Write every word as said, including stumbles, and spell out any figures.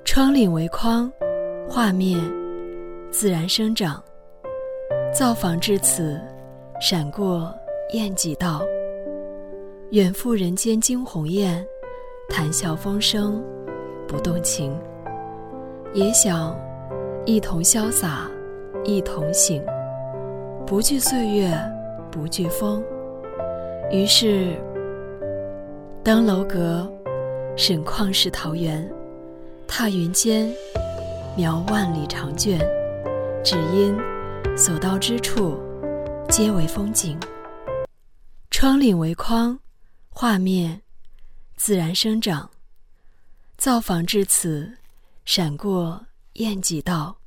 窗棂为框，画面自然生长。造访至此，闪过雁几道。远赴人间惊鸿雁，谈笑风生不动情。也想一同潇洒，一同行，不惧岁月，不惧风。于是登楼阁，审旷世桃源，踏云间，描万里长卷，只因所到之处皆为风景。窗棂为框，画面自然生长。造访至此，闪过雁几道。